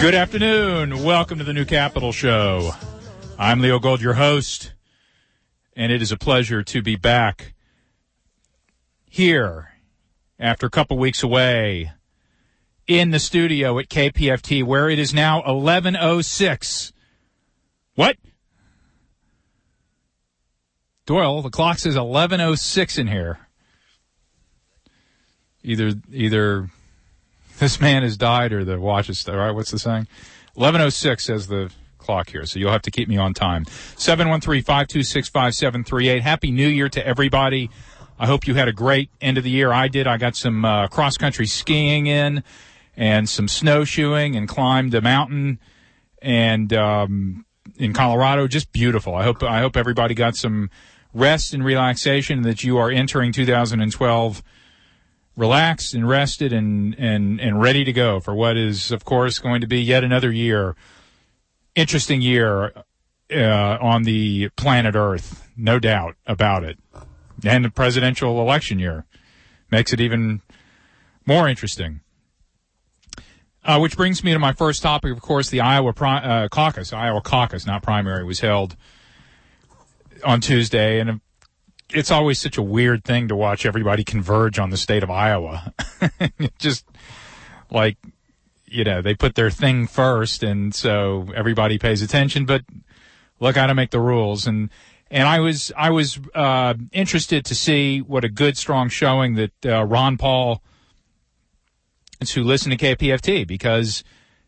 Good afternoon. Welcome to the New Capital Show. I'm Leo Gold, your host, and it is a pleasure to be back here after a couple weeks away in the studio at KPFT, where it is now 11:06. What? Doyle, the clock says 11:06 in here. Either this man has died or the watch is, all right, what's the saying? 11:06 says the clock here, so you'll have to keep me on time. 713-526-5738. Happy New Year to everybody. I hope you had a great end of the year. I did. I got some cross-country skiing in and some snowshoeing and climbed a mountain and in Colorado. Just beautiful. I hope everybody got some rest and relaxation, and that you are entering 2012 relaxed and rested and ready to go for what is, of course, going to be yet another interesting year on the planet Earth, no doubt about it. And the presidential election year makes it even more interesting. Which brings me to my first topic, of course, the Iowa caucus. Iowa caucus, not primary, was held on Tuesday, and it's always such a weird thing to watch everybody converge on the state of Iowa. Just like, they put their thing first, and so everybody pays attention. But look how to make the rules. And I was interested to see what a good, strong showing that Ron Paul, who listened to KPFT, because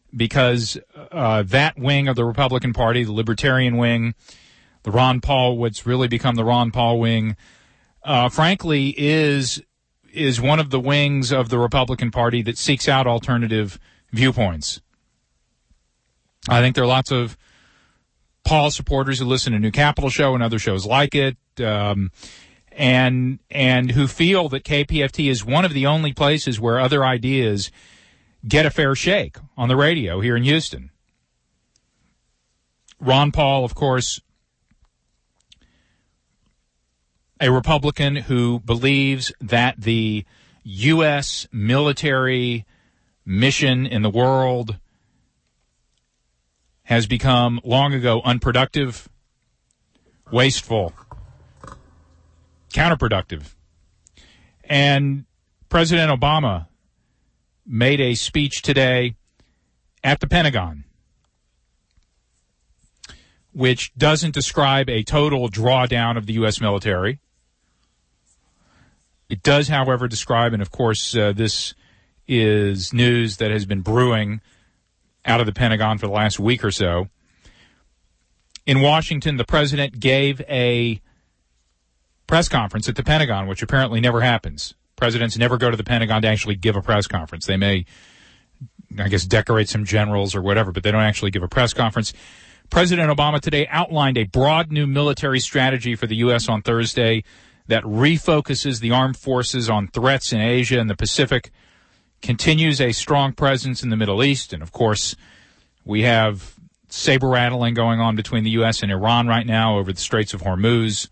that wing of the Republican Party, the Libertarian wing, the Ron Paul, what's really become the Ron Paul wing, frankly, is one of the wings of the Republican Party that seeks out alternative viewpoints. I think there are lots of Paul supporters who listen to New Capital Show and other shows like it, and who feel that KPFT is one of the only places where other ideas get a fair shake on the radio here in Houston. Ron Paul, of course, a Republican who believes that the U.S. military mission in the world has become long ago unproductive, wasteful, counterproductive. And President Obama made a speech today at the Pentagon, which doesn't describe a total drawdown of the U.S. military. It does, however, describe, and of course this is news that has been brewing out of the Pentagon for the last week or so. In Washington, the president gave a press conference at the Pentagon, which apparently never happens. Presidents never go to the Pentagon to actually give a press conference. They may, I guess, decorate some generals or whatever, but they don't actually give a press conference. President Obama today outlined a broad new military strategy for the U.S. on Thursday that refocuses the armed forces on threats in Asia and the Pacific, continues a strong presence in the Middle East, and, of course, we have saber-rattling going on between the U.S. and Iran right now over the Straits of Hormuz,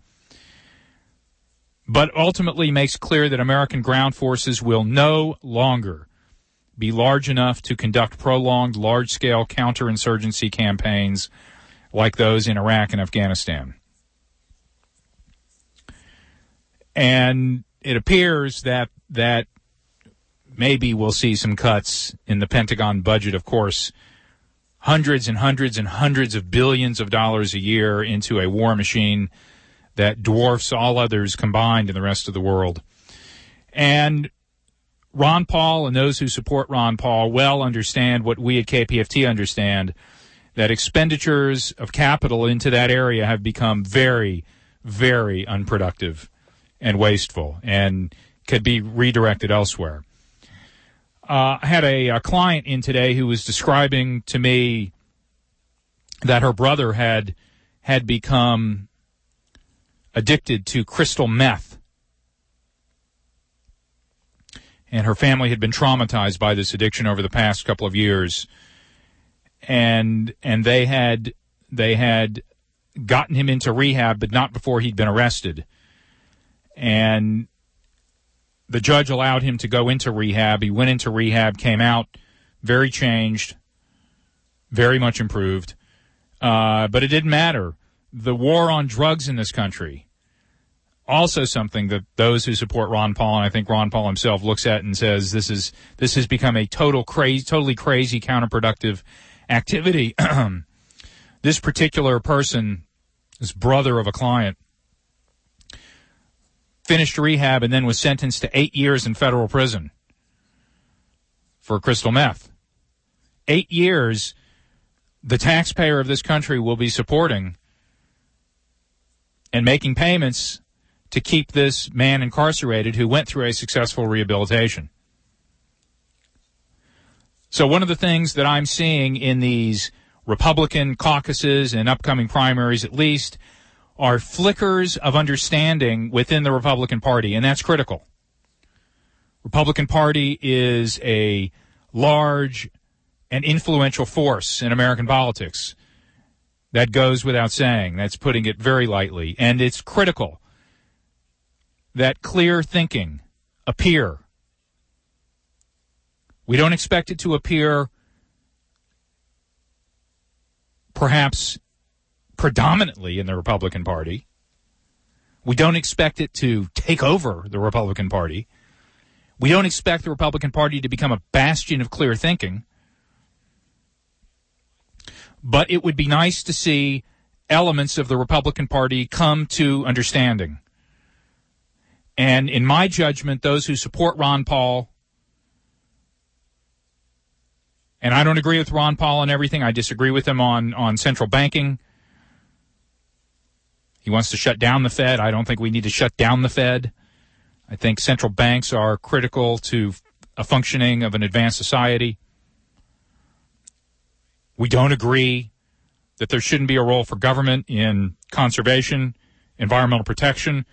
but ultimately makes clear that American ground forces will no longer be large enough to conduct prolonged, large-scale counterinsurgency campaigns like those in Iraq and Afghanistan. And it appears that maybe we'll see some cuts in the Pentagon budget, of course, hundreds and hundreds and hundreds of billions of dollars a year into a war machine that dwarfs all others combined in the rest of the world. And Ron Paul and those who support Ron Paul well understand what we at KPFT understand, that expenditures of capital into that area have become very, very unproductive and wasteful and could be redirected elsewhere. I had a client in today who was describing to me that her brother had become addicted to crystal meth, and her family had been traumatized by this addiction over the past couple of years, and they had gotten him into rehab, but not before he'd been arrested. And the judge allowed him to go into rehab. He went into rehab, came out very changed, very much improved. But it didn't matter. The war on drugs in this country, also something that those who support Ron Paul, and I think Ron Paul himself, looks at and says this has become a totally crazy, counterproductive activity. This particular person, this brother of a client, finished rehab and then was sentenced to 8 years in federal prison for crystal meth. 8 years the taxpayer of this country will be supporting and making payments to keep this man incarcerated who went through a successful rehabilitation. So one of the things that I'm seeing in these Republican caucuses and upcoming primaries, at least, are flickers of understanding within the Republican Party, and that's critical. Republican Party is a large and influential force in American politics. That goes without saying. That's putting it very lightly. And it's critical that clear thinking appear. We don't expect it to appear perhaps predominantly in the Republican Party. We don't expect it to take over the Republican Party. We don't expect the Republican Party to become a bastion of clear thinking. But it would be nice to see elements of the Republican Party come to understanding. And in my judgment, those who support Ron Paul, and I don't agree with Ron Paul on everything. I disagree with him on central banking. He wants to shut down the Fed. I don't think we need to shut down the Fed. I think central banks are critical to a functioning of an advanced society. We don't agree that there shouldn't be a role for government in conservation, environmental protection.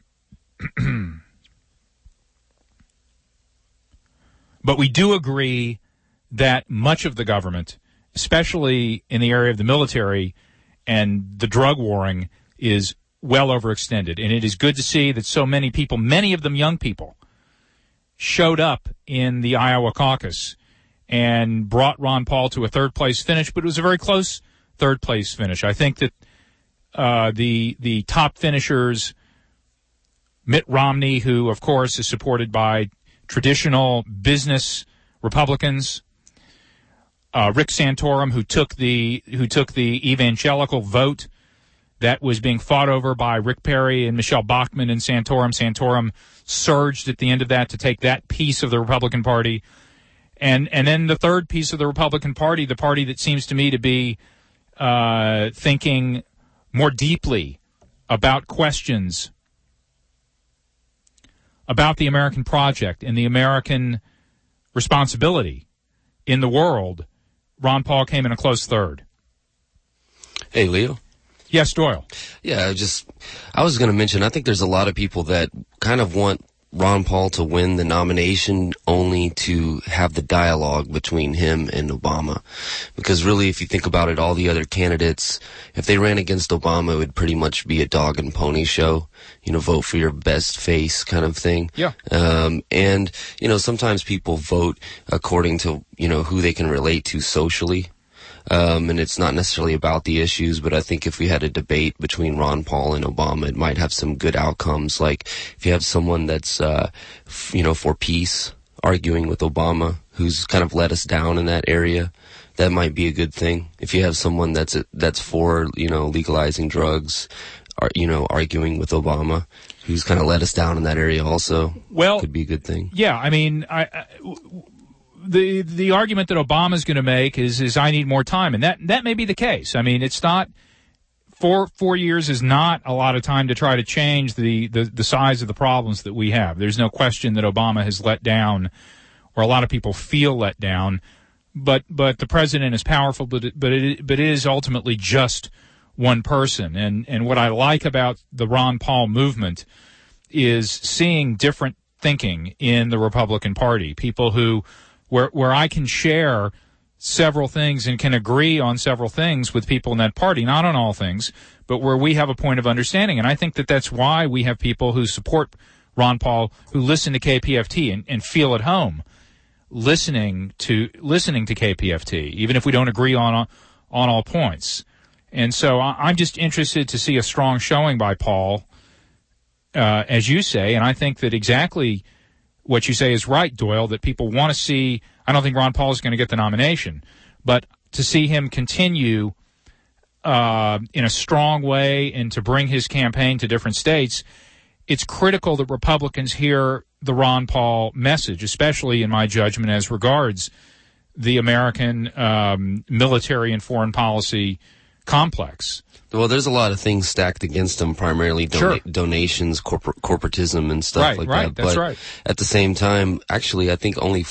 But we do agree that much of the government, especially in the area of the military and the drug warring, is well overextended. And it is good to see that so many people, many of them young people, showed up in the Iowa caucus and brought Ron Paul to a third-place finish, but it was a very close third-place finish. I think that the top finishers, Mitt Romney, who, of course, is supported by traditional business Republicans, Rick Santorum, who took the evangelical vote that was being fought over by Rick Perry and Michelle Bachmann and Santorum. Santorum surged at the end of that to take that piece of the Republican Party. And then the third piece of the Republican Party, the party that seems to me to be thinking more deeply about questions about the American project and the American responsibility in the world, Ron Paul came in a close third. Hey, Leo. Yes, Doyle. Yeah, I was going to mention, I think there's a lot of people that kind of want Ron Paul to win the nomination only to have the dialogue between him and Obama. Because really, if you think about it, all the other candidates, if they ran against Obama, it would pretty much be a dog and pony show. Vote for your best face kind of thing. Yeah. And, sometimes people vote according to, who they can relate to socially. And it's not necessarily about the issues, but I think if we had a debate between Ron Paul and Obama, it might have some good outcomes. Like if you have someone that's, for peace, arguing with Obama, who's kind of let us down in that area, that might be a good thing. If you have someone that's for, legalizing drugs, arguing with Obama, who's kind of let us down in that area also, could be a good thing. Yeah, I mean, The argument that Obama's going to make is I need more time, and that may be the case. I mean, it's not 4 years is not a lot of time to try to change the size of the problems that we have. There's no question that Obama has let down, or a lot of people feel let down. But the president is powerful, but it is ultimately just one person. And what I like about the Ron Paul movement is seeing different thinking in the Republican Party. People who where I can share several things and can agree on several things with people in that party, not on all things, but where we have a point of understanding. And I think that that's why we have people who support Ron Paul, who listen to KPFT and feel at home listening to KPFT, even if we don't agree on all points. And so I'm just interested to see a strong showing by Paul, as you say, and I think that exactly what you say is right, Doyle, that people want to see. I don't think Ron Paul is going to get the nomination, but to see him continue in a strong way and to bring his campaign to different states, it's critical that Republicans hear the Ron Paul message, especially in my judgment as regards the American military and foreign policy complex. Well, there's a lot of things stacked against him, primarily donations, corporatism, and stuff like that. Right, that's right. At the same time, actually, I think only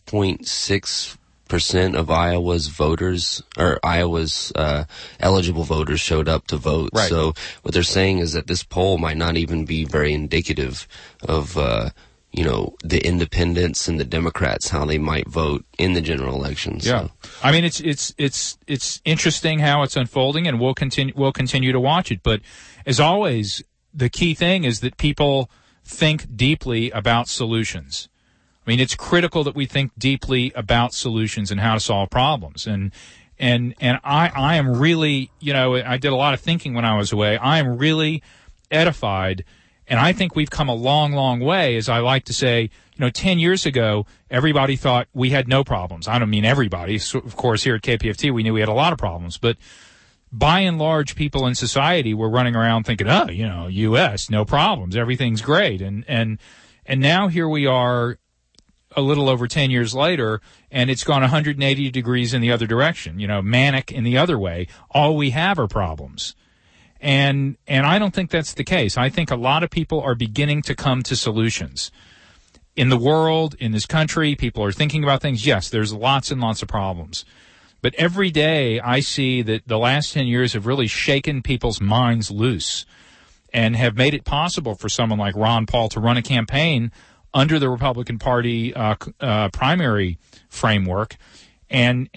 5.6% of Iowa's voters, or Iowa's eligible voters, showed up to vote. Right. So what they're saying is that this poll might not even be very indicative of the independents and the Democrats, how they might vote in the general election. So. Yeah, I mean it's interesting how it's unfolding, and we'll continue to watch it. But as always, the key thing is that people think deeply about solutions. I mean, it's critical that we think deeply about solutions and how to solve problems. And I am really, I did a lot of thinking when I was away. I am really edified. And I think we've come a long, long way. As I like to say, 10 years ago, everybody thought we had no problems. I don't mean everybody. So, of course, here at KPFT, we knew we had a lot of problems. But by and large, people in society were running around thinking, U.S., no problems. Everything's great. And now here we are a little over 10 years later, and it's gone 180 degrees in the other direction, manic in the other way. All we have are problems. And I don't think that's the case. I think a lot of people are beginning to come to solutions. In the world, in this country, people are thinking about things. Yes, there's lots and lots of problems. But every day I see that the last 10 years have really shaken people's minds loose and have made it possible for someone like Ron Paul to run a campaign under the Republican Party primary framework. And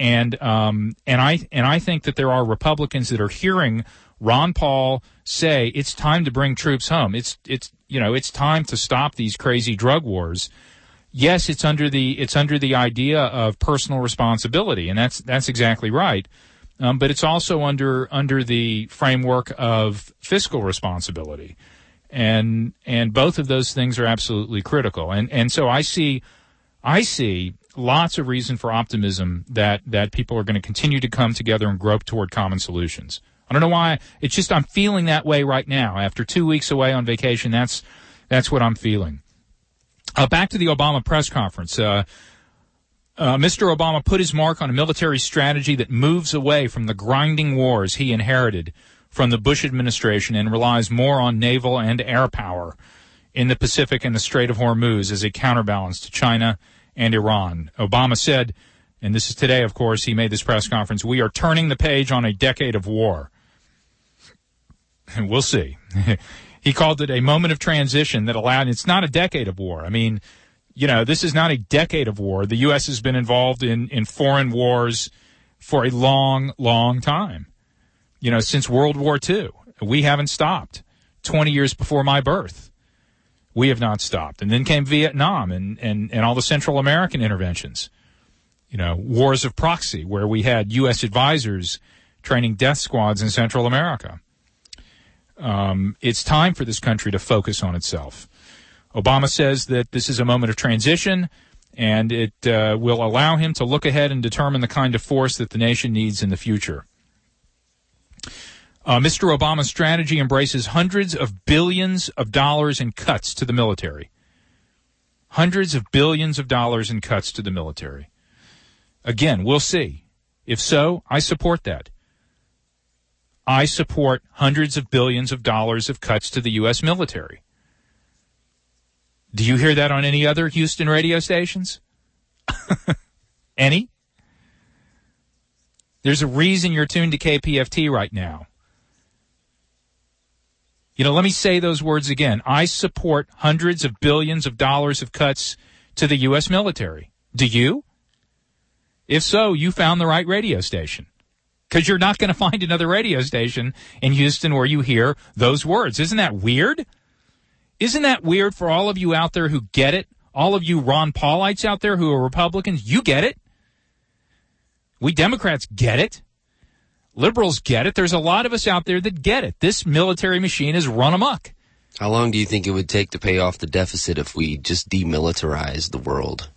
I think that there are Republicans that are hearing Ron Paul say it's time to bring troops home. It's time to stop these crazy drug wars. Yes, it's under the idea of personal responsibility, and that's exactly right. But it's also under the framework of fiscal responsibility, and both of those things are absolutely critical. And so I see lots of reason for optimism that people are going to continue to come together and grope toward common solutions. I don't know why. It's just I'm feeling that way right now. After 2 weeks away on vacation, that's what I'm feeling. Back to the Obama press conference. Mr. Obama put his mark on a military strategy that moves away from the grinding wars he inherited from the Bush administration and relies more on naval and air power in the Pacific and the Strait of Hormuz as a counterbalance to China and Iran. Obama said, and this is today, of course, he made this press conference, "We are turning the page on a decade of war." And we'll see. He called it a moment of transition that allowed, it's not a decade of war. I mean, this is not a decade of war. The U.S. has been involved in foreign wars for a long, long time. Since World War II. We haven't stopped. 20 years before my birth, we have not stopped. And then came Vietnam and all the Central American interventions. Wars of proxy, where we had U.S. advisors training death squads in Central America. It's time for this country to focus on itself. Obama says that this is a moment of transition, and it will allow him to look ahead and determine the kind of force that the nation needs in the future. Mr. Obama's strategy embraces hundreds of billions of dollars in cuts to the military. Hundreds of billions of dollars in cuts to the military. Again, we'll see. If so, I support that. I support hundreds of billions of dollars of cuts to the U.S. military. Do you hear that on any other Houston radio stations? Any? There's a reason you're tuned to KPFT right now. Let me say those words again. I support hundreds of billions of dollars of cuts to the U.S. military. Do you? If so, you found the right radio station. Because you're not going to find another radio station in Houston where you hear those words. Isn't that weird? Isn't that weird for all of you out there who get it? All of you Ron Paulites out there who are Republicans, you get it. We Democrats get it. Liberals get it. There's a lot of us out there that get it. This military machine is run amok. How long do you think it would take to pay off the deficit if we just demilitarized the world?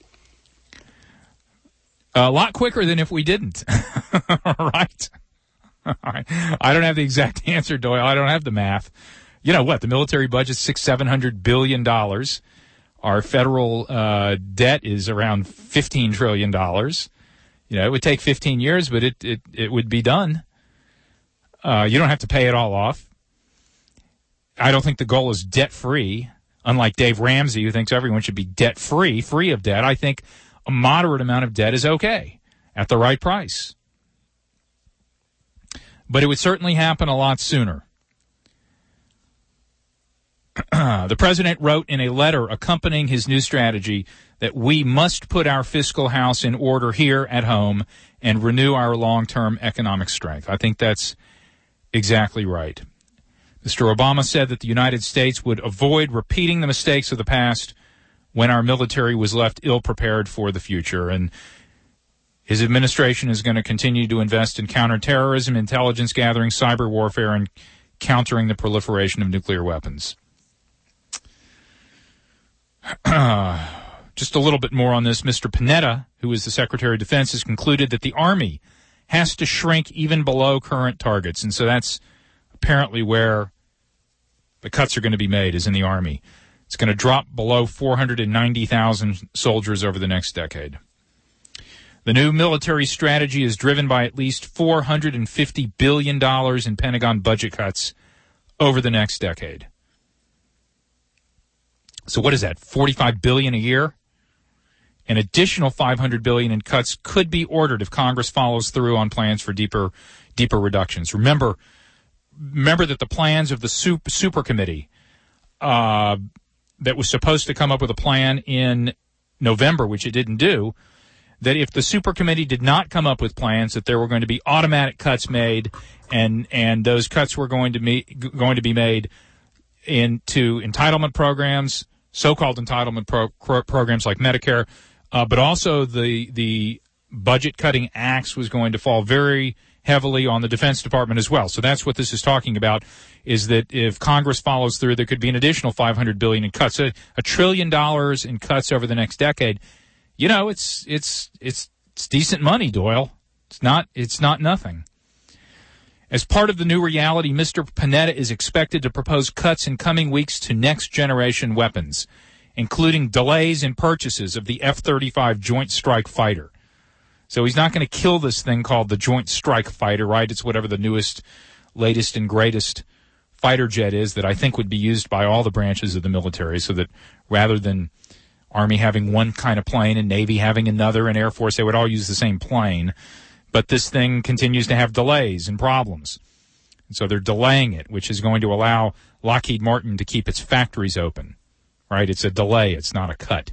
A lot quicker than if we didn't. All right. All right. I don't have the exact answer, Doyle. I don't have the math. You know what? The military budget's $600-700 billion. Our federal debt is around $15 trillion. You know, it would take 15 years, but it would be done. You don't have to pay it all off. I don't think the goal is debt-free, unlike Dave Ramsey, who thinks everyone should be debt-free, free of debt. I think a moderate amount of debt is okay at the right price. But it would certainly happen a lot sooner. The president wrote in a letter accompanying his new strategy that we must put our fiscal house in order here at home and renew our long-term economic strength. I think that's exactly right. Mr. Obama said that the United States would avoid repeating the mistakes of the past when our military was left ill-prepared for the future. And his administration is going to continue to invest in counterterrorism, intelligence gathering, cyber warfare, and countering the proliferation of nuclear weapons. Just a little bit more on this. Mr. Panetta, who is the Secretary of Defense, has concluded that the Army has to shrink even below current targets. And so that's apparently where the cuts are going to be made, is in the Army. It's going to drop below 490,000 soldiers over the next decade. The new military strategy is driven by at least $450 billion in Pentagon budget cuts over the next decade. So what is that, $45 billion a year? An additional $500 billion in cuts could be ordered if Congress follows through on plans for deeper reductions. Remember that the plans of the super committee that was supposed to come up with a plan in November, which it didn't do, that if the super committee did not come up with plans, that there were going to be automatic cuts made, and those cuts were going to be made into entitlement programs, so-called entitlement programs like Medicare, but also the budget-cutting axe was going to fall very heavily on the Defense Department as well. So that's what this is talking about, is that if Congress follows through, there could be an additional $500 billion in cuts. So $1 trillion in cuts over the next decade. You know, it's decent money, Doyle. It's not nothing. As part of the new reality, Mr. Panetta is expected to propose cuts in coming weeks to next-generation weapons, including delays in purchases of the F-35 Joint Strike Fighter. So he's not going to kill this thing called the Joint Strike Fighter, right? It's whatever the newest, latest, and greatest fighter jet is that I think would be used by all the branches of the military, so that rather than Army having one kind of plane and Navy having another and Air Force, they would all use the same plane. But this thing continues to have delays and problems. And so they're delaying it, which is going to allow Lockheed Martin to keep its factories open, right? It's a delay. It's not a cut.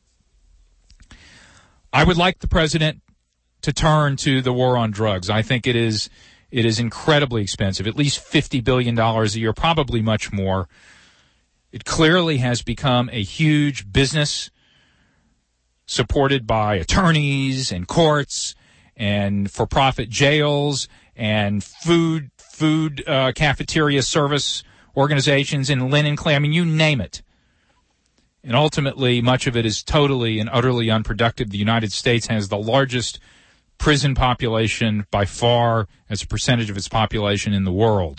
I would like the president to turn to the war on drugs. I think it is incredibly expensive, at least $50 billion a year, probably much more. It clearly has become a huge business supported by attorneys and courts and for-profit jails and food cafeteria service organizations and linen cleaning. I mean, you name it. And ultimately, much of it is totally and utterly unproductive. The United States has the largest prison population by far as a percentage of its population in the world.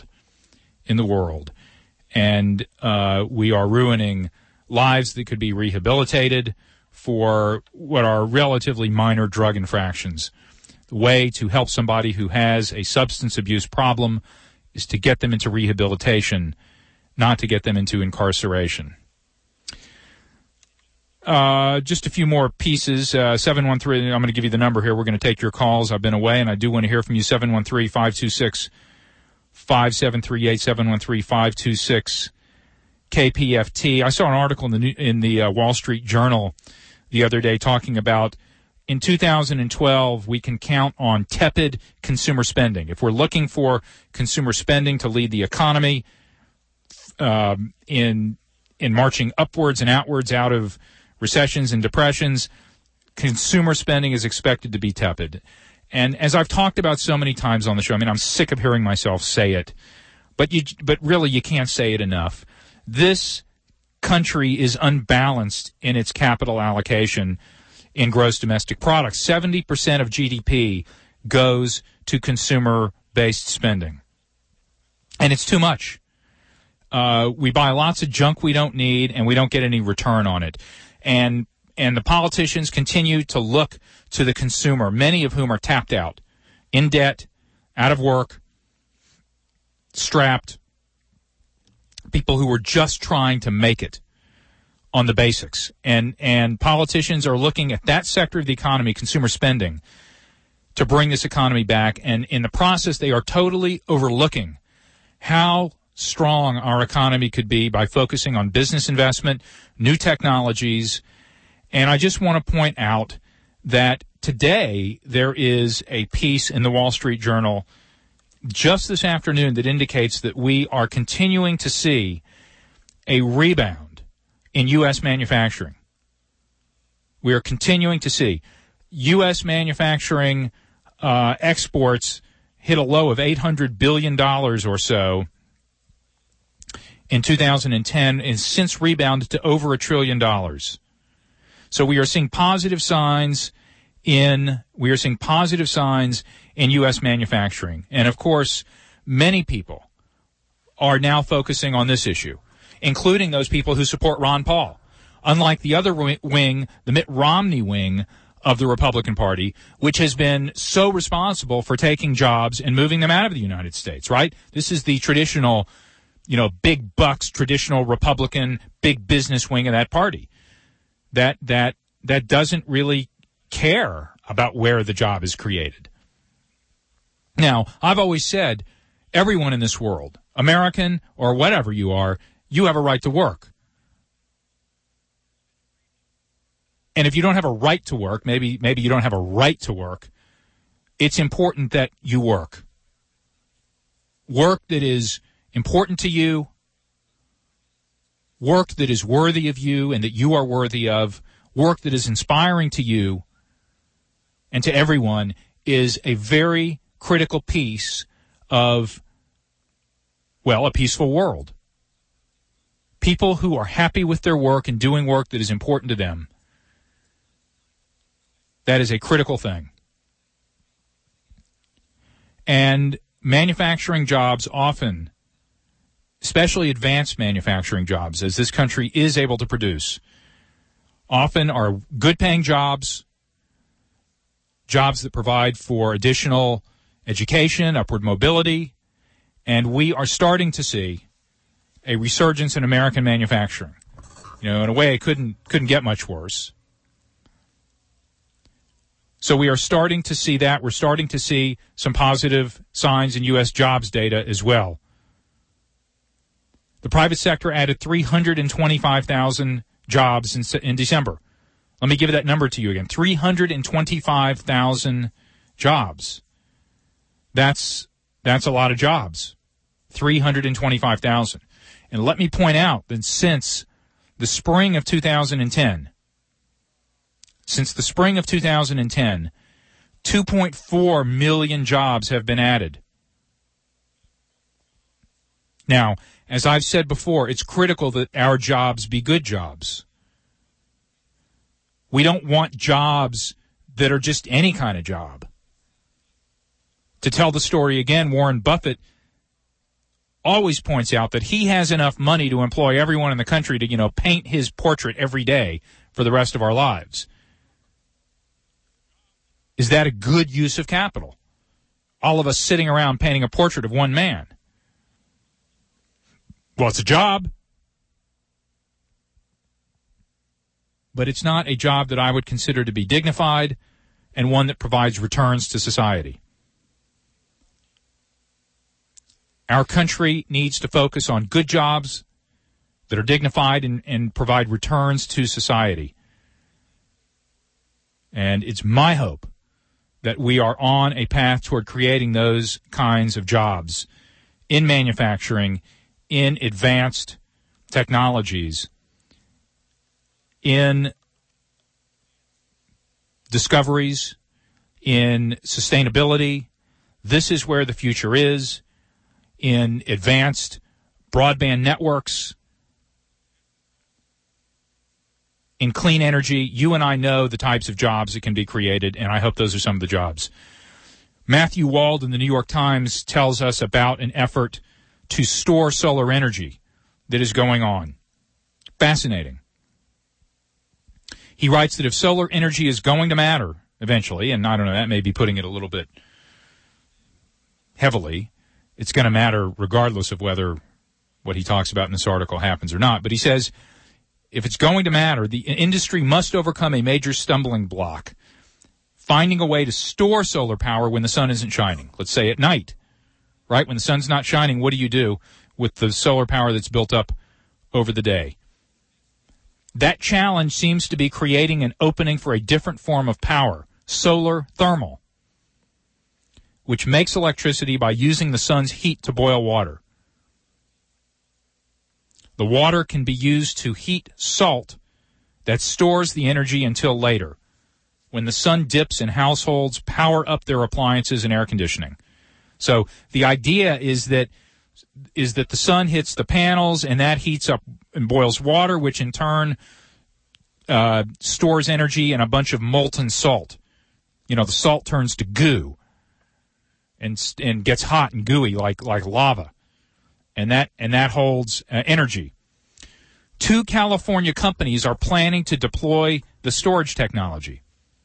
And we are ruining lives that could be rehabilitated for what are relatively minor drug infractions. The way to help somebody who has a substance abuse problem is to get them into rehabilitation, not to get them into incarceration. Just a few more pieces. 713, I'm going to give you the number here. We're going to take your calls. I've been away, and I do want to hear from you. 713-526-5738, 713-526-KPFT. I saw an article in the Wall Street Journal the other day talking about in 2012, we can count on tepid consumer spending. If we're looking for consumer spending to lead the economy in marching upwards and outwards out of recessions and depressions, consumer spending is expected to be tepid. And as I've talked about so many times on the show, I mean, I'm sick of hearing myself say it, but really you can't say it enough. This country is unbalanced in its capital allocation in gross domestic product. 70% of GDP goes to consumer-based spending. And it's too much. We buy lots of junk we don't need, and we don't get any return on it. And the politicians continue to look to the consumer, many of whom are tapped out, in debt, out of work, strapped, people who are just trying to make it on the basics. And politicians are looking at that sector of the economy, consumer spending, to bring this economy back. And in the process, they are totally overlooking how strong our economy could be by focusing on business investment, new technologies. And I just want to point out that today there is a piece in the Wall Street Journal just this afternoon that indicates that we are continuing to see a rebound in U.S. manufacturing. We are continuing to see U.S. manufacturing exports hit a low of $800 billion or so in 2010 and since rebounded to over $1 trillion. So we are seeing positive signs in U.S. manufacturing. And of course, many people are now focusing on this issue, including those people who support Ron Paul. Unlike the other wing, the Mitt Romney wing of the Republican Party, which has been so responsible for taking jobs and moving them out of the United States, right? This is the traditional, big bucks, traditional Republican, big business wing of that party. That doesn't really care about where the job is created. Now, I've always said, everyone in this world, American or whatever you are, you have a right to work. And if you don't have a right to work, maybe you don't have a right to work, it's important that you work. Work that is important to you, work that is worthy of you and that you are worthy of, work that is inspiring to you and to everyone is a very critical piece of, a peaceful world. People who are happy with their work and doing work that is important to them, that is a critical thing. And manufacturing jobs often, especially advanced manufacturing jobs, as this country is able to produce, often are good-paying jobs, jobs that provide for additional education, upward mobility, and we are starting to see a resurgence in American manufacturing. In a way, it couldn't get much worse. So we are starting to see that. We're starting to see some positive signs in U.S. jobs data as well. The private sector added 325,000 jobs in December. Let me give that number to you again. 325,000 jobs. That's a lot of jobs. 325,000. And let me point out that since the spring of 2010, 2.4 million jobs have been added. Now, as I've said before, it's critical that our jobs be good jobs. We don't want jobs that are just any kind of job. To tell the story again, Warren Buffett always points out that he has enough money to employ everyone in the country to, paint his portrait every day for the rest of our lives. Is that a good use of capital? All of us sitting around painting a portrait of one man. Well, it's a job. But it's not a job that I would consider to be dignified and one that provides returns to society. Our country needs to focus on good jobs that are dignified and provide returns to society. And it's my hope that we are on a path toward creating those kinds of jobs in manufacturing, in advanced technologies, in discoveries in sustainability. This is where the future is, in advanced broadband networks, in clean energy. You and I know the types of jobs that can be created, and I hope those are some of the jobs. Matthew Wald in the New York Times tells us about an effort to store solar energy that is going on. Fascinating. He writes that if solar energy is going to matter eventually, and I don't know, that may be putting it a little bit heavily, it's going to matter regardless of whether what he talks about in this article happens or not. But he says, if it's going to matter, the industry must overcome a major stumbling block, finding a way to store solar power when the sun isn't shining. Let's say at night, right? When the sun's not shining, what do you do with the solar power that's built up over the day? That challenge seems to be creating an opening for a different form of power, solar thermal, which makes electricity by using the sun's heat to boil water. The water can be used to heat salt that stores the energy until later, when the sun dips and households power up their appliances and air conditioning. So the idea is that the sun hits the panels and that heats up and boils water, which in turn stores energy in a bunch of molten salt. You know, the salt turns to goo and gets hot and gooey like lava, and that holds energy. 2 California companies are planning to deploy the storage technology.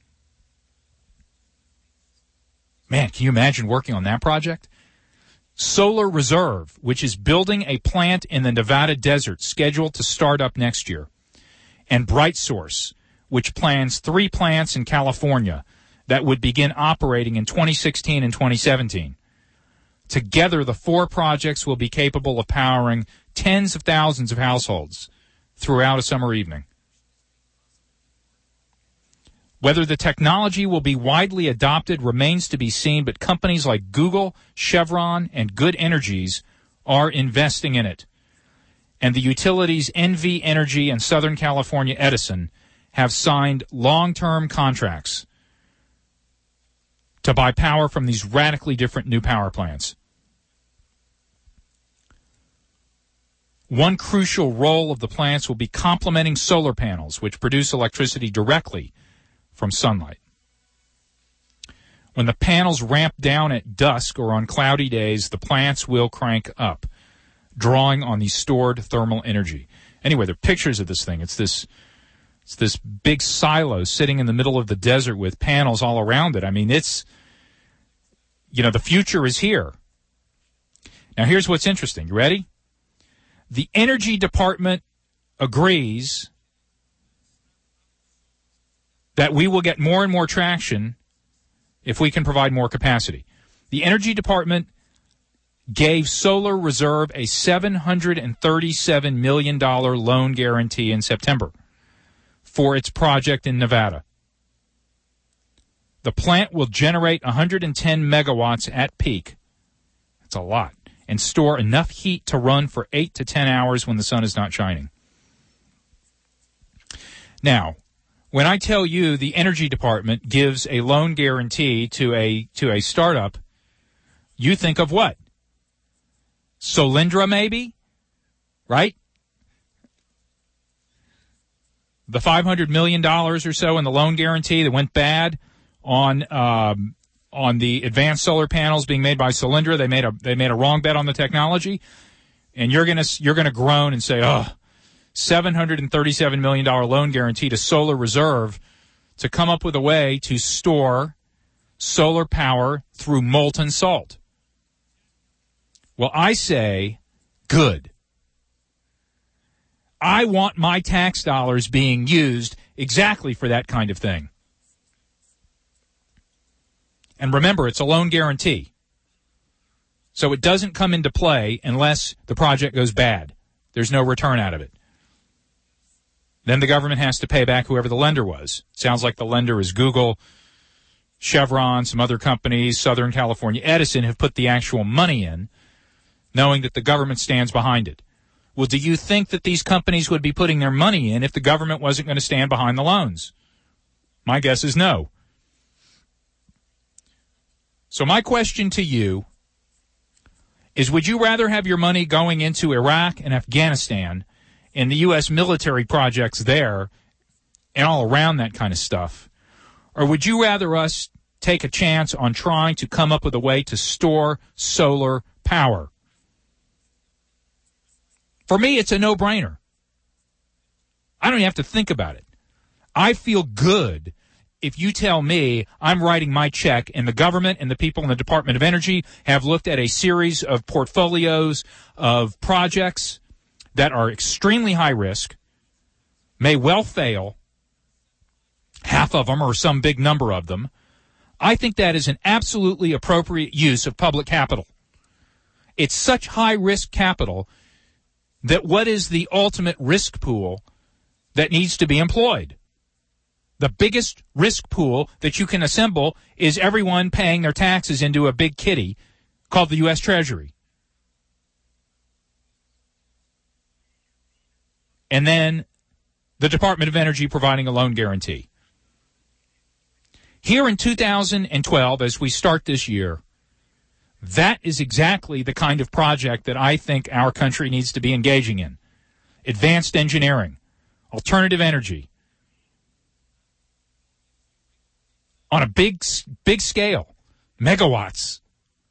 Man, can you imagine working on that project? Solar Reserve, which is building a plant in the Nevada desert scheduled to start up next year. And BrightSource, which plans 3 plants in California that would begin operating in 2016 and 2017. Together, the 4 projects will be capable of powering tens of thousands of households throughout a summer evening. Whether the technology will be widely adopted remains to be seen, but companies like Google, Chevron, and Good Energies are investing in it. And the utilities NV Energy and Southern California Edison have signed long-term contracts to buy power from these radically different new power plants. One crucial role of the plants will be complementing solar panels, which produce electricity directly from sunlight. When the panels ramp down at dusk or on cloudy days, the plants will crank up, drawing on the stored thermal energy. Anyway, there are pictures of this thing. It's this big silo sitting in the middle of the desert with panels all around it. I mean, it's, you know, the future is here. Now, here's what's interesting. You ready? The Energy Department agrees that we will get more and more traction if we can provide more capacity. The Energy Department gave Solar Reserve a $737 million loan guarantee in September for its project in Nevada. The plant will generate 110 megawatts at peak. That's a lot. And store enough heat to run for 8 to 10 hours when the sun is not shining. Now, when I tell you the Energy Department gives a loan guarantee to a startup, you think of what? Solyndra, maybe? Right? The $500 million or so in the loan guarantee that went bad on the advanced solar panels being made by Solyndra. They made a wrong bet on the technology, and you're gonna groan and say, "Oh, $737 million loan guarantee to Solar Reserve to come up with a way to store solar power through molten salt." Well, I say, good. I want my tax dollars being used exactly for that kind of thing. And remember, it's a loan guarantee. So it doesn't come into play unless the project goes bad. There's no return out of it. Then the government has to pay back whoever the lender was. Sounds like the lender is Google, Chevron, some other companies, Southern California Edison have put the actual money in, knowing that the government stands behind it. Well, do you think that these companies would be putting their money in if the government wasn't going to stand behind the loans? My guess is no. So my question to you is, would you rather have your money going into Iraq and Afghanistan and the U.S. military projects there and all around that kind of stuff, or would you rather us take a chance on trying to come up with a way to store solar power? For me, it's a no-brainer. I don't even have to think about it. I feel good if you tell me I'm writing my check and the government and the people in the Department of Energy have looked at a series of portfolios of projects that are extremely high risk, may well fail, half of them or some big number of them. I think that is an absolutely appropriate use of public capital. It's such high-risk capital that what is the ultimate risk pool that needs to be employed? The biggest risk pool that you can assemble is everyone paying their taxes into a big kitty called the U.S. Treasury. And then the Department of Energy providing a loan guarantee. Here in 2012, as we start this year, that is exactly the kind of project that I think our country needs to be engaging in. Advanced engineering, alternative energy, on a big scale, megawatts.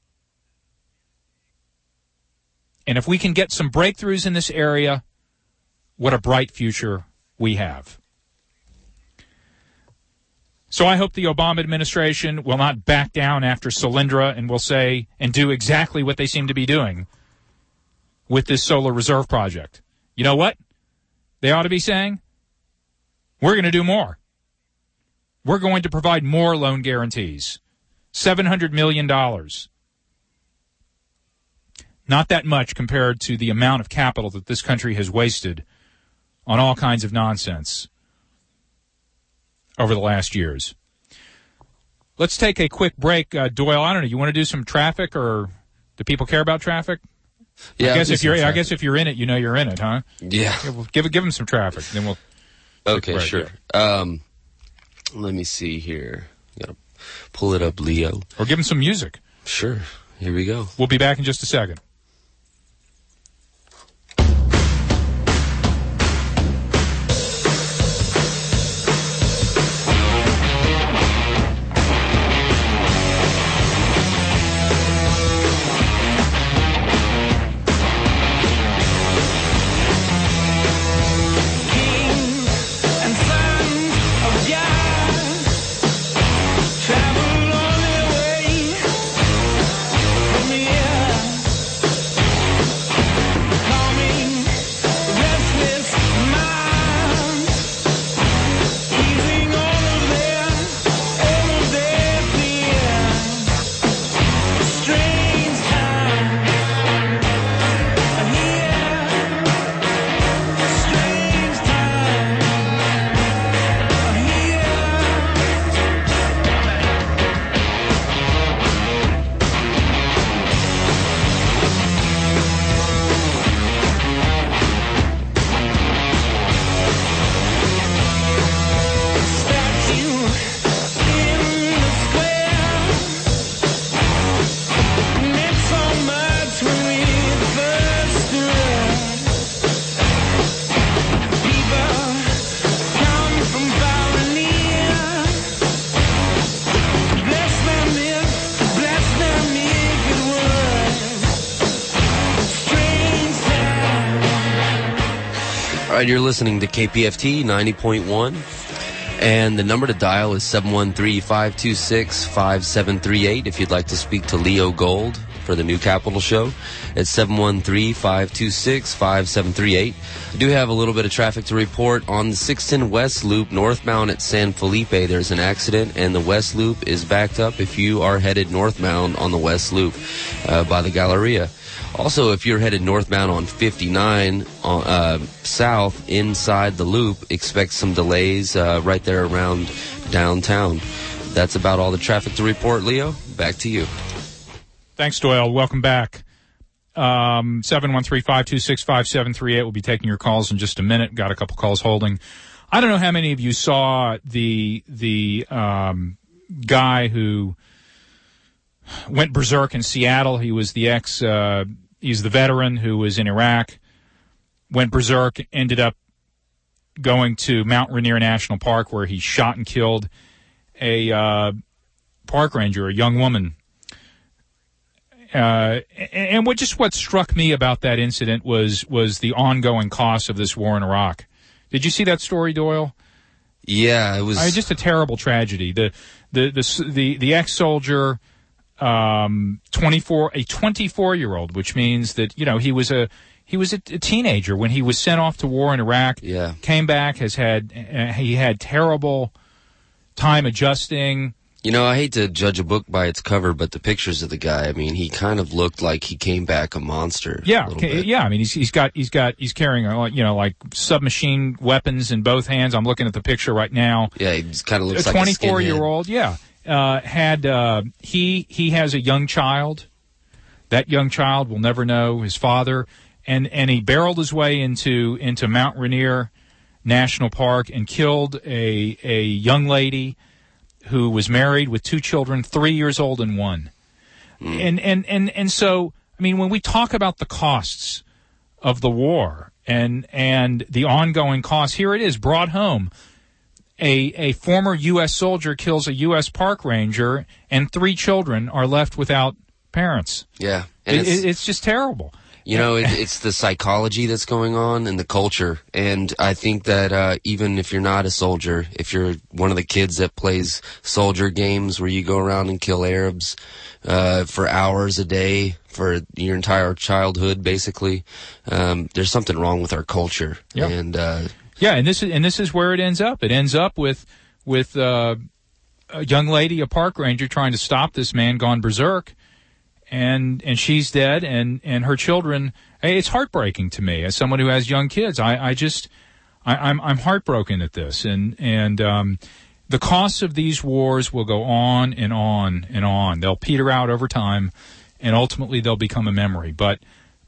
And if we can get some breakthroughs in this area, what a bright future we have. So I hope the Obama administration will not back down after Solyndra and will say and do exactly what they seem to be doing with this solar reserve project. You know what they ought to be saying? We're going to do more. We're going to provide more loan guarantees. $700 million. Not that much compared to the amount of capital that this country has wasted on all kinds of nonsense over the last years. Let's take a quick break. Doyle, I don't know, you want to do some traffic, or do people care about traffic? Yeah, I guess if you're in it, you know you're in it, huh? Yeah. Give them some traffic, then we'll. Okay, sure. Let me see here. Gotta pull it up, Leo. Or give them some music. Sure. Here we go. We'll be back in just a second. All right, you're listening to KPFT 90.1, and the number to dial is 713-526-5738 if you'd like to speak to Leo Gold for the new Capital Show. It's 713-526-5738. I do have a little bit of traffic to report on the 610 West Loop northbound at San Felipe. There's an accident, and the West Loop is backed up if you are headed northbound on the West Loop by the Galleria. Also, if you're headed northbound on 59 south inside the loop, expect some delays right there around downtown. That's about all the traffic to report. Leo, back to you. Thanks, Doyle. Welcome back. 713-526-5738. We'll be taking your calls in just a minute. Got a couple calls holding. I don't know how many of you saw the guy who went berserk in Seattle. He was he's the veteran who was in Iraq, went berserk, ended up going to Mount Rainier National Park where he shot and killed a park ranger, a young woman. And what struck me about that incident was the ongoing cost of this war in Iraq. Did you see that story, Doyle? Yeah, it was just a terrible tragedy. The ex-soldier, 24-year-old, which means that he was a teenager when he was sent off to war in Iraq. Yeah, came back, he had terrible time adjusting. I hate to judge a book by its cover, but the pictures of the guy, I mean, he kind of looked like he came back a monster. Yeah, I mean, he's carrying like submachine weapons in both hands. I'm looking at the picture right now. Yeah, he kind of looks like a 24-year-old. Yeah, he has a young child. That young child will never know his father, and he barreled his way into Mount Rainier National Park and killed a young lady who was married with 2 children, 3 years old and 1. And so, I mean, when we talk about the costs of the war and the ongoing costs, here it is brought home. A former U.S. soldier kills a U.S. park ranger, and 3 children are left without parents. Yeah. And it's just terrible. It's the psychology that's going on and the culture. And I think that even if you're not a soldier, if you're one of the kids that plays soldier games where you go around and kill Arabs for hours a day for your entire childhood, basically, there's something wrong with our culture. Yep. And and this is where it ends up. It ends up with a young lady, a park ranger, trying to stop this man gone berserk. And she's dead, and her children. It's heartbreaking to me as someone who has young kids. I'm heartbroken at this, and the costs of these wars will go on and on and on. They'll peter out over time, and ultimately they'll become a memory. But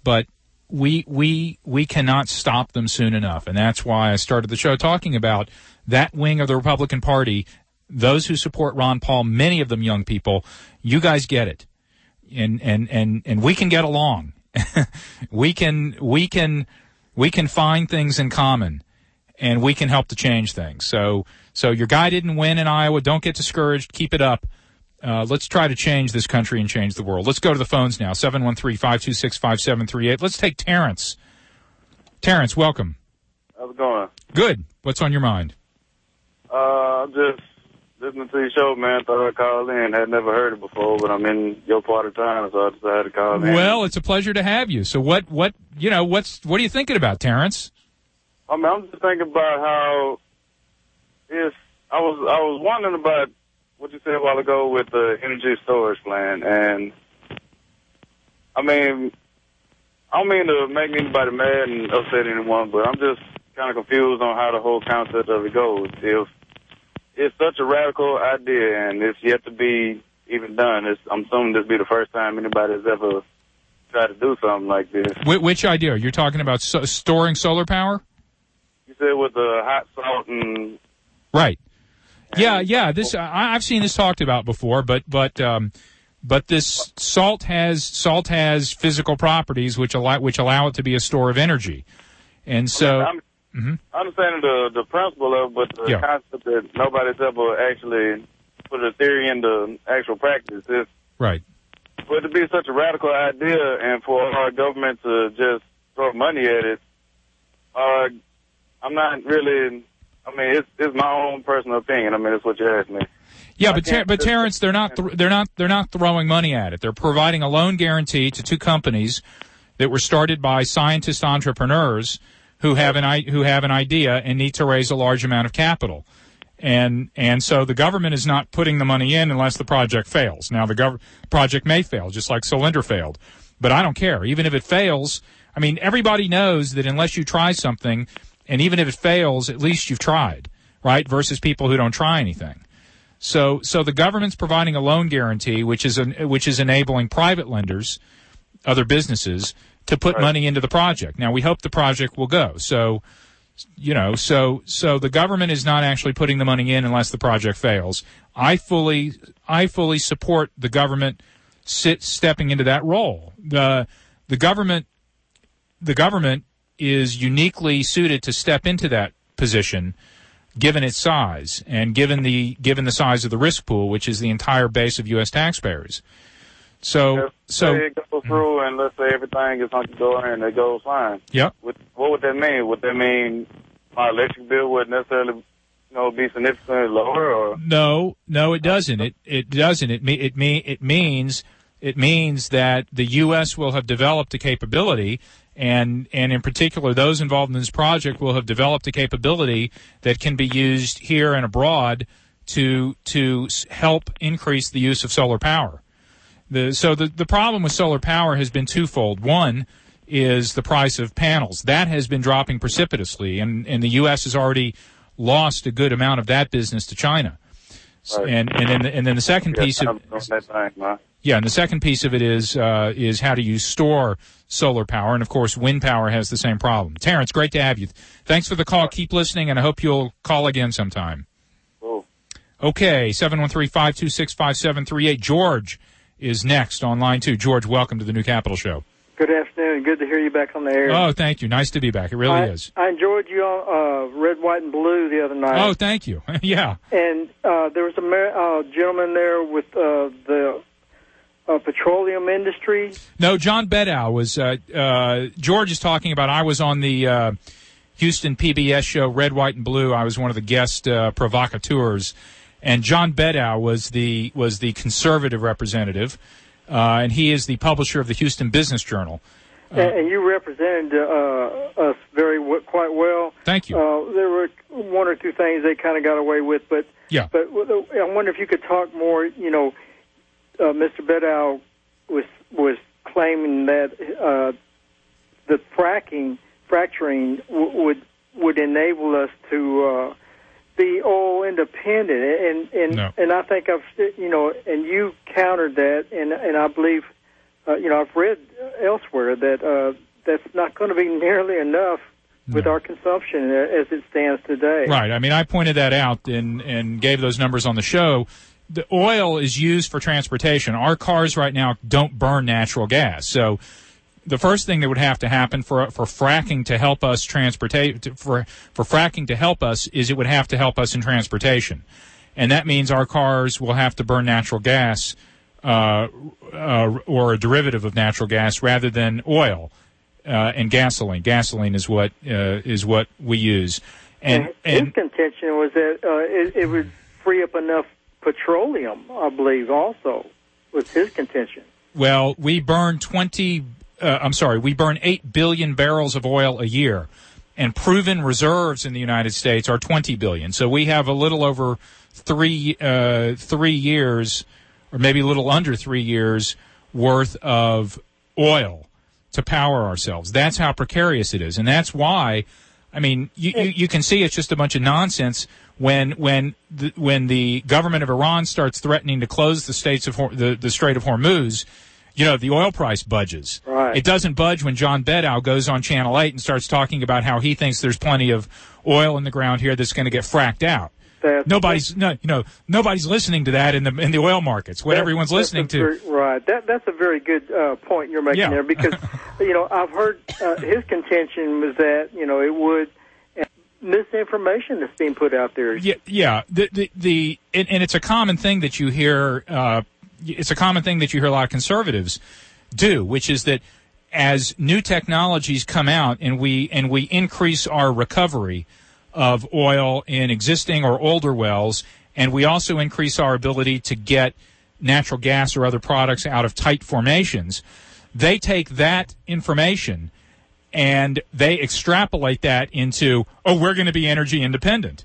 we cannot stop them soon enough, and that's why I started the show talking about that wing of the Republican Party. Those who support Ron Paul, many of them young people. You guys get it. And we can get along. we can find things in common, and we can help to change things. So your guy didn't win in Iowa. Don't get discouraged. Keep it up. Let's try to change this country and change the world. Let's go to the phones now. 713-526-5738. Let's take Terrence. Terrence, welcome. How's it going? Good. What's on your mind? I'm just listening to your show, man. Thought I'd call in. Had never heard it before, but I'm in your part of town, so I decided to call in. Well, it's a pleasure to have you. So what are you thinking about, Terrence? I mean, I'm just thinking about how I was wondering about what you said a while ago with the energy storage plan, and I mean, I don't mean to make anybody mad and upset anyone, but I'm just kind of confused on how the whole concept of it goes. If it's such a radical idea, and it's yet to be even done. I'm assuming this will be the first time anybody has ever tried to do something like this. Which idea? You're talking about storing solar power? You said with the hot salt and... Right. Yeah. This I've seen this talked about before, but this salt has physical properties which allow it to be a store of energy, and so. I understand the principle of it, but the concept that nobody's ever actually put a theory into actual practice. Right. For it to be such a radical idea and for our government to just throw money at it, I'm not really... I mean, it's my own personal opinion. I mean, it's what you asked me. Yeah, but Terrence, they're not throwing money at it. They're providing a loan guarantee to 2 companies that were started by scientist entrepreneurs who have an idea and need to raise a large amount of capital, and so the government is not putting the money in unless the project fails. Now the project may fail, just like Solyndra failed, but I don't care. Even if it fails, I mean, everybody knows that unless you try something, and even if it fails, at least you've tried, right? Versus people who don't try anything. So the government's providing a loan guarantee, which is enabling private lenders, other businesses, to put money into the project. Now, we hope the project will go. So So the government is not actually putting the money in unless the project fails. I fully support the government stepping into that role. The government is uniquely suited to step into that position, given its size and given the size of the risk pool, which is the entire base of U.S. taxpayers. So it goes through, and let's say everything is hunky-dory and it goes fine. Yep. What would that mean? Would that mean my electric bill would necessarily, be significantly lower? Or no, it doesn't. It doesn't. It means that the U.S. will have developed a capability, and in particular, those involved in this project will have developed a capability that can be used here and abroad to help increase the use of solar power. The problem with solar power has been twofold. One is the price of panels. That has been dropping precipitously, and the U.S. has already lost a good amount of that business to China. Right. And then the second piece of and the second piece of it is how do you store solar power, and of course wind power has the same problem. Terrence, great to have you. Thanks for the call. Keep listening, and I hope you'll call again sometime. Cool. Okay, 713-526-5738. George is next on line 2. George, welcome to the New Capital Show. Good afternoon. Good to hear you back on the air. Oh, thank you. Nice to be back. It really is. I enjoyed you on Red, White, and Blue the other night. Oh, thank you. Yeah. And there was a gentleman there with the petroleum industry. No, John Bedow was. George is talking about. I was on the Houston PBS show Red, White, and Blue. I was one of the guest provocateurs, and John Bedow was the conservative representative. And he is the publisher of the Houston Business Journal. And you represented us quite well. Thank you. There were one or two things they kind of got away with, but yeah. But I wonder if you could talk more. Mr. Bedow was claiming that the fracturing would enable us to be oil independent, and I think and you countered that, and I believe, I've read elsewhere that that's not going to be nearly enough with our consumption as it stands today. Right. I mean, I pointed that out and gave those numbers on the show. The oil is used for transportation. Our cars right now don't burn natural gas, so the first thing that would have to happen for fracking to help us for fracking to help us is it would have to help us in transportation, and that means our cars will have to burn natural gas or a derivative of natural gas rather than oil and gasoline. Gasoline is what we use, and his contention was that it would free up enough petroleum. I believe also was his contention. Well, we burn 8 billion barrels of oil a year, and proven reserves in the United States are 20 billion. So we have a little over 3 years, or maybe a little under 3 years worth of oil to power ourselves. That's how precarious it is, and that's why. I mean, you can see it's just a bunch of nonsense when the government of Iran starts threatening to close the Strait of Hormuz. The oil price budges. Right. It doesn't budge when John Bedow goes on Channel 8 and starts talking about how he thinks there's plenty of oil in the ground here that's going to get fracked out. Nobody's listening to that in the oil markets. What everyone's listening to. Right. That's a very good point you're making there, because I've heard his contention was that it would misinformation that's being put out there. Yeah. And it's a common thing that you hear. It's a common thing that you hear a lot of conservatives do, which is that as new technologies come out and we increase our recovery of oil in existing or older wells, and we also increase our ability to get natural gas or other products out of tight formations, they take that information and they extrapolate that into, we're going to be energy independent,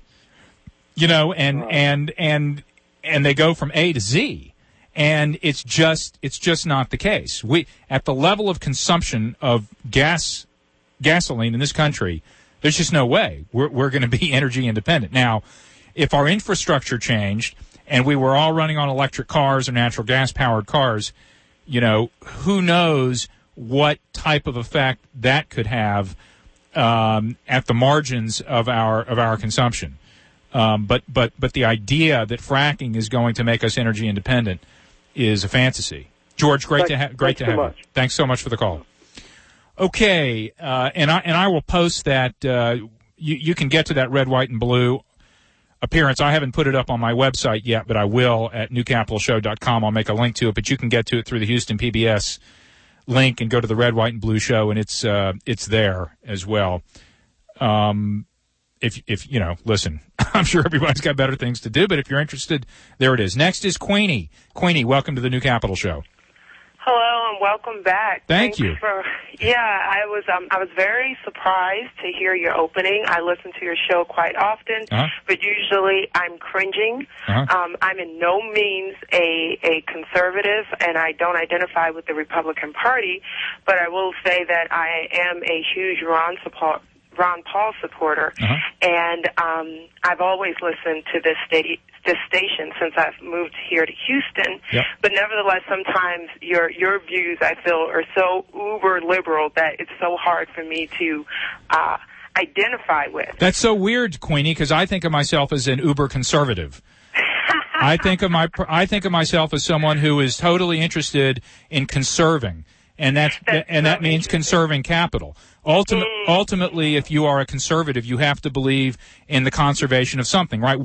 and they go from A to Z. And it's just not the case. We, at the level of consumption of gasoline in this country, there's just no way we're going to be energy independent. Now, if our infrastructure changed and we were all running on electric cars or natural gas powered cars, who knows what type of effect that could have at the margins of our consumption. But the idea that fracking is going to make us energy independent is a fantasy. George, great to have you. Thanks so much for the call. Okay, and I will post that. You can get to that red, white, and blue appearance. I haven't put it up on my website yet, but I will at newcapitalshow.com. I'll make a link to it, but you can get to it through the Houston PBS link and go to the red, white, and blue show, and it's there as well. If you know, listen, I'm sure everybody's got better things to do, but if you're interested, there it is. Next is Queenie. Queenie, welcome to the New Capital Show. Hello and welcome back. Thank you. I was very surprised to hear your opening. I listen to your show quite often, but usually I'm cringing. I'm in no means a conservative, and I don't identify with the Republican Party, but I will say that I am a huge Ron Paul supporter, and I've always listened to this station since I've moved here to Houston. Yep. But nevertheless, sometimes your views, I feel, are so uber liberal that it's so hard for me to identify with. That's so weird, Queenie, because I think of myself as an uber conservative. I think of myself as someone who is totally interested in conserving. And that means conserving capital. Ultimately, if you are a conservative, you have to believe in the conservation of something, right?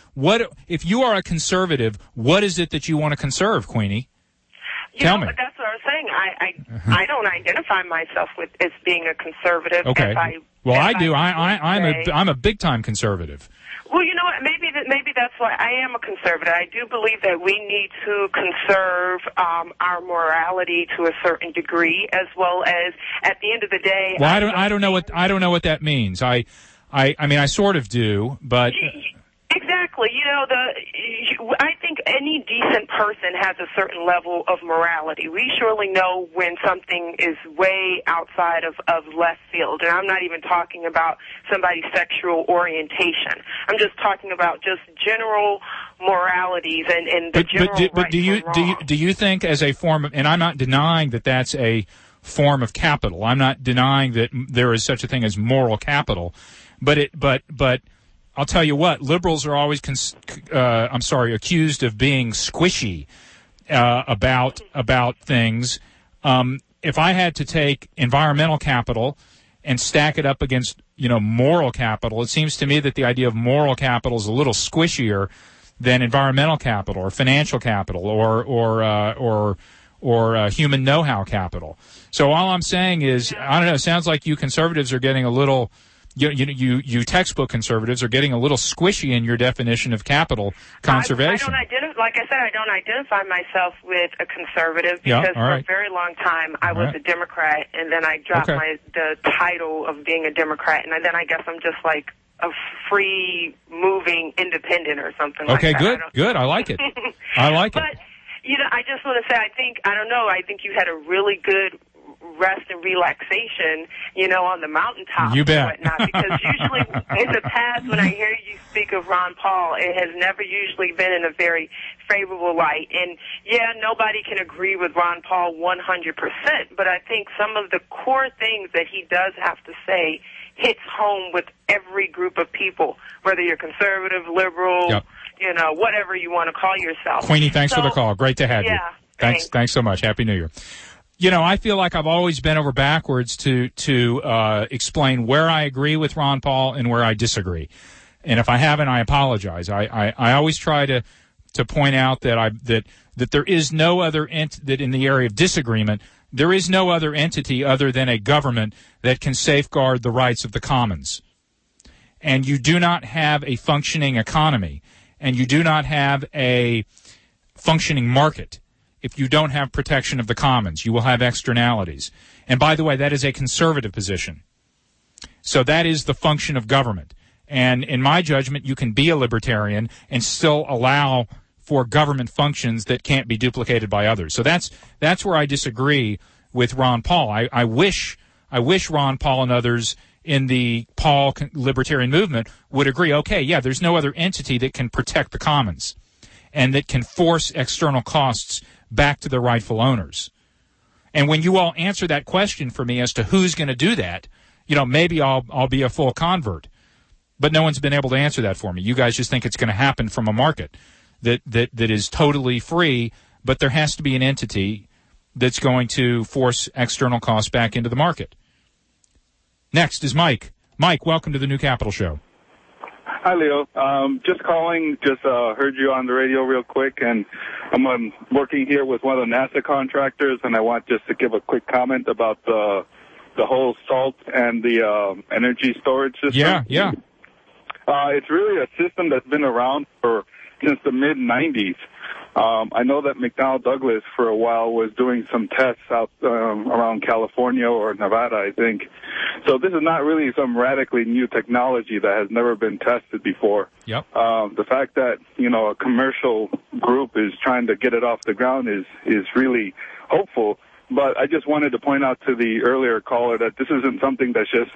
If you are a conservative, what is it that you want to conserve, Queenie? Tell me. That's what I was saying. I don't identify myself as being a conservative. Okay. I do. I'm a big time conservative. Well, you know what? Maybe that's why I am a conservative. I do believe that we need to conserve our morality to a certain degree, as well as at the end of the day. Well, I don't know what that means. I mean, I sort of do, but. Exactly. You know, I think any decent person has a certain level of morality. We surely know when something is way outside of left field. And I'm not even talking about somebody's sexual orientation. I'm just talking about just general moralities and the general But do you think as a form of, and I'm not denying that that's a form of capital. I'm not denying that there is such a thing as moral capital, but I'll tell you what, liberals are always, accused of being squishy about things. If I had to take environmental capital and stack it up against, moral capital, it seems to me that the idea of moral capital is a little squishier than environmental capital or financial capital or human know-how capital. So all I'm saying is, I don't know, it sounds like you conservatives are getting a little. You textbook conservatives are getting a little squishy in your definition of capital conservation. Like I said, I don't identify myself with a conservative because for a very long time I was a Democrat, and then I dropped the title of being a Democrat, and then I guess I'm just like a free-moving independent or something like that. Okay, good. I like it. I like it. But, I just want to say, I think you had a really good rest and relaxation, on the mountaintop you bet. and whatnot. Because usually in the past when I hear you speak of Ron Paul, it has never usually been in a very favorable light. And, nobody can agree with Ron Paul 100%, but I think some of the core things that he does have to say hits home with every group of people, whether you're conservative, liberal, whatever you want to call yourself. Queenie, thanks for the call. Great to have you. Thanks so much. Happy New Year. I feel like I've always bent over backwards to explain where I agree with Ron Paul and where I disagree. And if I haven't, I apologize. I always try to point out that there is no other that in the area of disagreement, there is no other entity other than a government that can safeguard the rights of the commons. And you do not have a functioning economy, and you do not have a functioning market if you don't have protection of the commons. You will have externalities. And by the way, that is a conservative position. So that is the function of government. And in my judgment, you can be a libertarian and still allow for government functions that can't be duplicated by others. So that's where I disagree with Ron Paul. I wish Ron Paul and others in the Paul libertarian movement would agree, okay, yeah, there's no other entity that can protect the commons and that can force external costs back to their rightful owners. And when you all answer that question for me as to who's going to do that, maybe I'll be a full convert. But no one's been able to answer that for me. You guys just think it's going to happen from a market that is totally free, but there has to be an entity that's going to force external costs back into the market. Next is Mike. Mike, welcome to the New Capital Show. Hi, Leo. Just calling, heard you on the radio real quick, and I'm working here with one of the NASA contractors, and I want just to give a quick comment about the whole SALT and the energy storage system. Yeah. It's really a system that's been around since the mid-'90s. I know that McDonnell Douglas for a while was doing some tests out around California or Nevada, I think. So this is not really some radically new technology that has never been tested before. Yep. The fact that, a commercial group is trying to get it off the ground is really hopeful. But I just wanted to point out to the earlier caller that this isn't something that's just,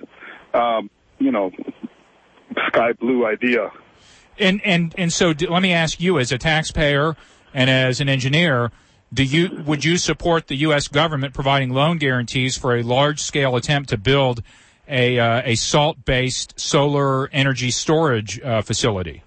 sky blue idea. And so let me ask you, as a taxpayer and as an engineer, would you support the U.S. government providing loan guarantees for a large-scale attempt to build a salt-based solar energy storage facility?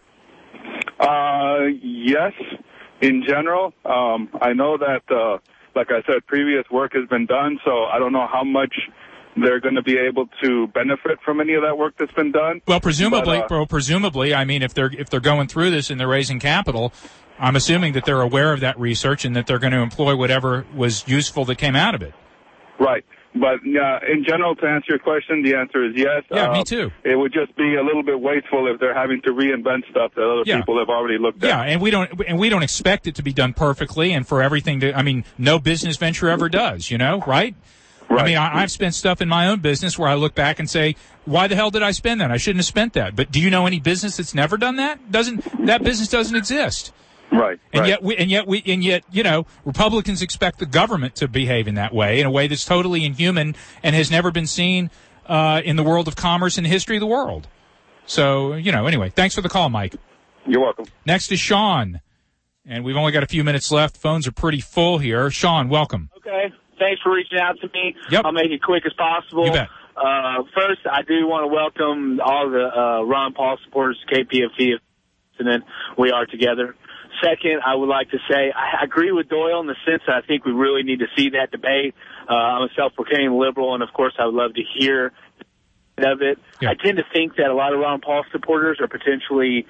Yes, in general. I know that, like I said, previous work has been done, so I don't know how much they're going to be able to benefit from any of that work that's been done. Well, presumably, I mean, if they're going through this and they're raising capital, I'm assuming that they're aware of that research and that they're going to employ whatever was useful that came out of it. Right. But in general, to answer your question, the answer is yes. Yeah, me too. It would just be a little bit wasteful if they're having to reinvent stuff that other people have already looked at. Yeah, and we don't expect it to be done perfectly and for everything to. I mean, no business venture ever does, right? Right. I mean, I've spent stuff in my own business where I look back and say, why the hell did I spend that? I shouldn't have spent that. But do you know any business that's never done that? That business doesn't exist. Right. And yet, Republicans expect the government to behave in that way, in a way that's totally inhuman and has never been seen in the world of commerce and the history of the world. So, anyway, thanks for the call, Mike. You're welcome. Next is Sean. And we've only got a few minutes left. Phones are pretty full here. Sean, welcome. Okay. Thanks for reaching out to me. Yep. I'll make it quick as possible. You bet. First, I do want to welcome all the Ron Paul supporters to KPFT, and then we are together. Second, I would like to say I agree with Doyle in the sense that I think we really need to see that debate. I'm a self-proclaimed liberal, and, of course, I would love to hear of it. Yeah. I tend to think that a lot of Ron Paul supporters are potentially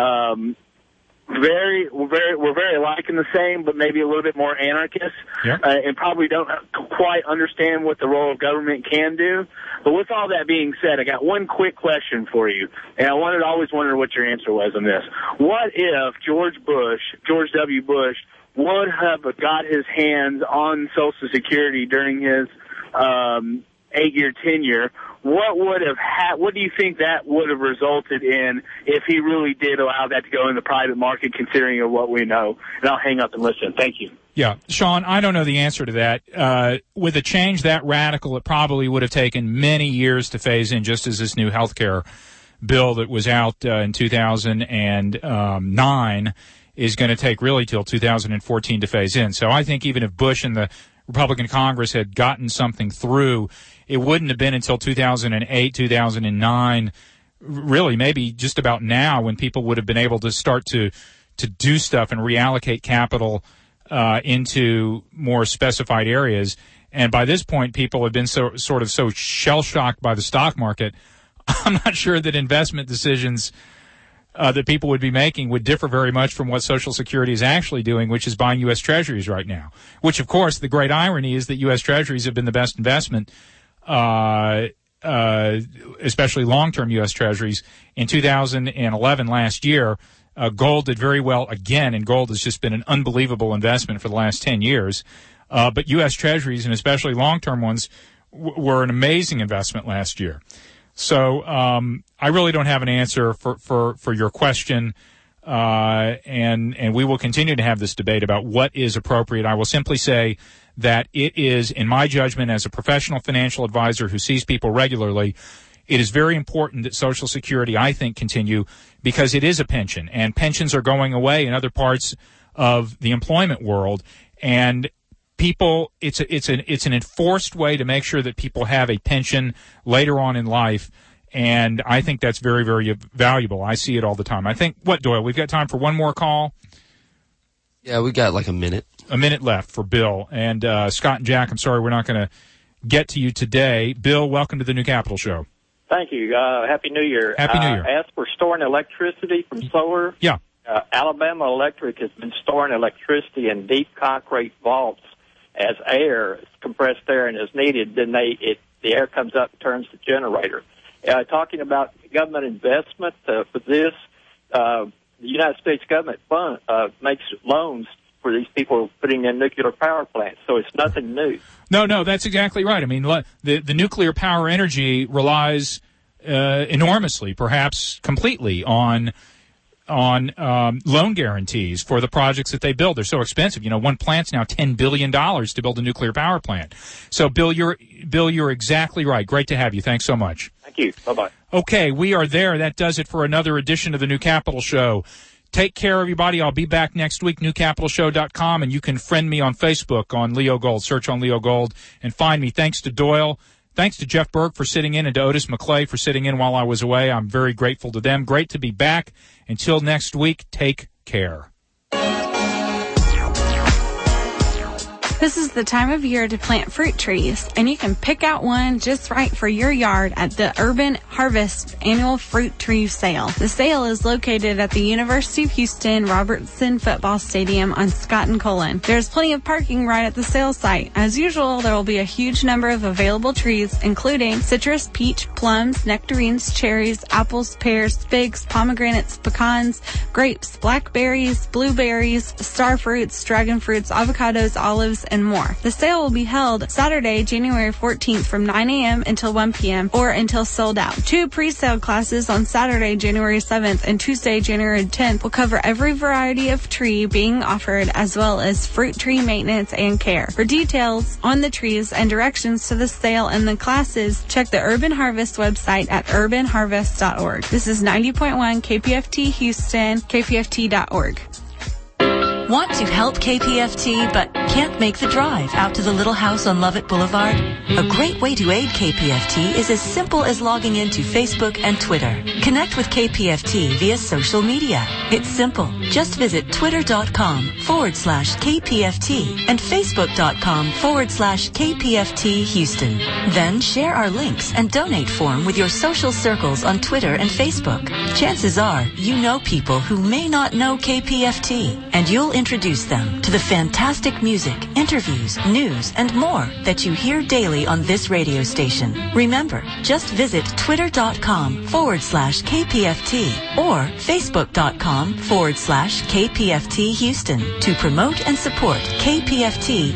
we're very alike in the same, but maybe a little bit more anarchist, and probably don't quite understand what the role of government can do. But with all that being said, I got one quick question for you, and I always wondered what your answer was on this. What if George W. Bush, would have got his hands on Social Security during his 8-year tenure? What do you think that would have resulted in if he really did allow that to go in the private market, considering of what we know? And I'll hang up and listen. Thank you. Yeah, Sean, I don't know the answer to that. With a change that radical, it probably would have taken many years to phase in, just as this new health care bill that was out in 2009 is going to take really till 2014 to phase in. So I think even if Bush and the Republican Congress had gotten something through, it wouldn't have been until 2008, 2009, really maybe just about now, when people would have been able to start to do stuff and reallocate capital into more specified areas. And by this point, people have been so shell-shocked by the stock market, I'm not sure that investment decisions that people would be making would differ very much from what Social Security is actually doing, which is buying U.S. Treasuries right now. Which, of course, the great irony is that U.S. Treasuries have been the best investment, especially long-term U.S. Treasuries. In 2011, last year, gold did very well again, and gold has just been an unbelievable investment for the last 10 years. But U.S. Treasuries, and especially long-term ones, were an amazing investment last year. So I really don't have an answer for your question, and we will continue to have this debate about what is appropriate. I will simply say that it is, in my judgment, as a professional financial advisor who sees people regularly, it is very important that Social Security, I think, continue, because it is a pension, and pensions are going away in other parts of the employment world, and people, it's an enforced way to make sure that people have a pension later on in life. And I think that's very, very valuable. I see it all the time. I think, Doyle, we've got time for one more call? Yeah, we got like a minute. A minute left for Bill. And Scott and Jack, I'm sorry we're not going to get to you today. Bill, welcome to the New Capital Show. Thank you. Happy New Year. Happy New Year. As for storing electricity from solar, yeah. Alabama Electric has been storing electricity in deep concrete vaults as air, compressed air, and as needed, then the air comes up and turns the generator. Talking about government investment for this, the United States government makes loans for these people putting in nuclear power plants, so it's nothing new. No, that's exactly right. I mean, the nuclear power energy relies enormously, perhaps completely, on loan guarantees for the projects that they build. They're so expensive. One plant's now $10 billion to build a nuclear power plant. So, Bill, you're exactly right. Great to have you. Thanks so much. Thank you. Bye-bye. Okay, we are there. That does it for another edition of the New Capital Show. Take care, everybody. I'll be back next week, newcapitalshow.com, and you can friend me on Facebook on Leo Gold. Search on Leo Gold and find me. Thanks to Doyle. Thanks to Jeff Berg for sitting in and to Otis McClay for sitting in while I was away. I'm very grateful to them. Great to be back. Until next week, take care. This is the time of year to plant fruit trees, and you can pick out one just right for your yard at the Urban Harvest Annual Fruit Tree Sale. The sale is located at the University of Houston Robertson Football Stadium on Scott and Cullen. There's plenty of parking right at the sale site. As usual, there will be a huge number of available trees, including citrus, peach, plums, nectarines, cherries, apples, pears, figs, pomegranates, pecans, grapes, blackberries, blueberries, star fruits, dragon fruits, avocados, olives, and more. The sale will be held Saturday, January 14th from 9 a.m. until 1 p.m. or until sold out. 2 pre-sale classes on Saturday, January 7th and Tuesday, January 10th will cover every variety of tree being offered as well as fruit tree maintenance and care. For details on the trees and directions to the sale and the classes, check the Urban Harvest website at urbanharvest.org. This is 90.1 KPFT Houston, kpft.org. Want to help KPFT but can't make the drive out to the little house on Lovett Boulevard? A great way to aid KPFT is as simple as logging into Facebook and Twitter. Connect with KPFT via social media. It's simple. Just visit twitter.com/KPFT and facebook.com/KPFT Houston. Then share our links and donate form with your social circles on Twitter and Facebook. Chances are you know people who may not know KPFT, and you'll introduce them to the fantastic music, interviews, news, and more that you hear daily on this radio station. Remember, just visit twitter.com/KPFT or facebook.com/KPFT Houston to promote and support KPFT